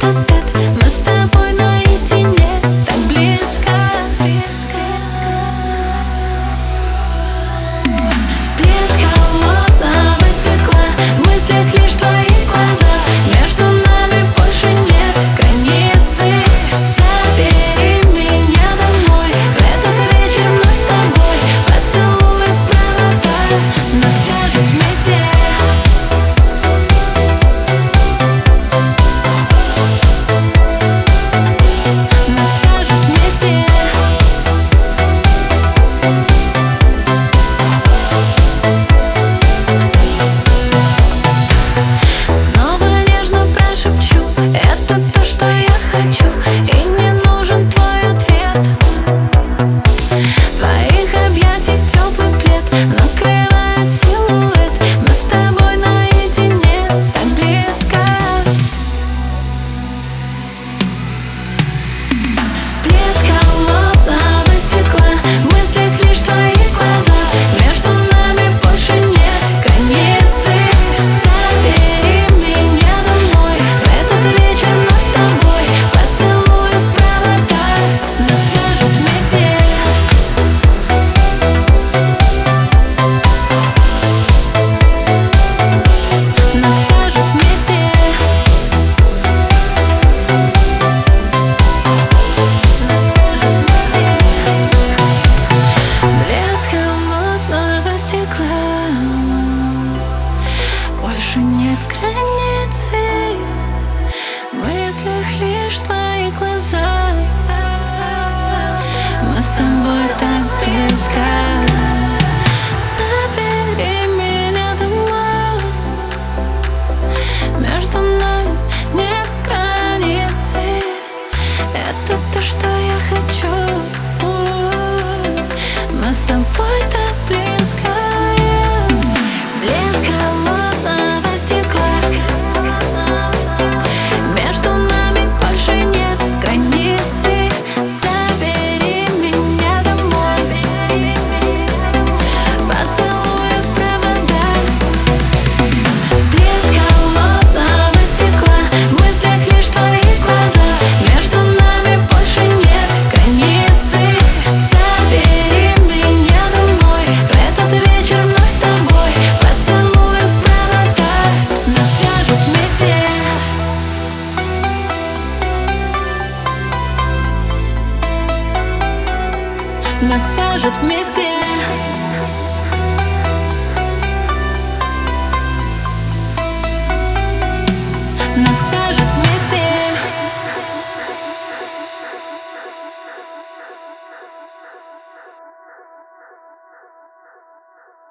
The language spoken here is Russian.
тет-а-тет. Мы с тобой наедине, так близко. Блеск холодного стекла, в мыслях лишь твои глаза. Между нами больше нет границы. Забери меня домой, в этот вечер вновь с собой. Поцелуй в провода, нас свяжут вместе. Нас свяжут вместе. Снова нежно прошепчу, это то, что я хочу, и не нужен твой ответ. Твоих объятий теплый плед накрывает силуэт. Мы с тобой наедине, так близко. Блеск холодного стекла, в мыслях лишь твои глаза. Между нами больше нет границы. Забери меня домой, в этот вечер вновь с собой. Поцелуй в провода, нас свяжут вместе. Нас свяжут вместе. Блеск холодного стекла, больше нет границы. В мыслях лишь твои глаза. Мы с тобой так близко. Забери меня домой, между нами нет границы. Это то, что я хочу. Мы с тобой так близко. Блеск холодного стекла, между нами больше нет границы. Забери меня домой, поцелуй в провода. Блеск холодного стекла, в мыслях лишь твои глаза. Между нами больше нет границы. Забери меня домой, в этот вечер вновь с собой. Поцелуй в провода, нас свяжут вместе. Нас свяжут вместе.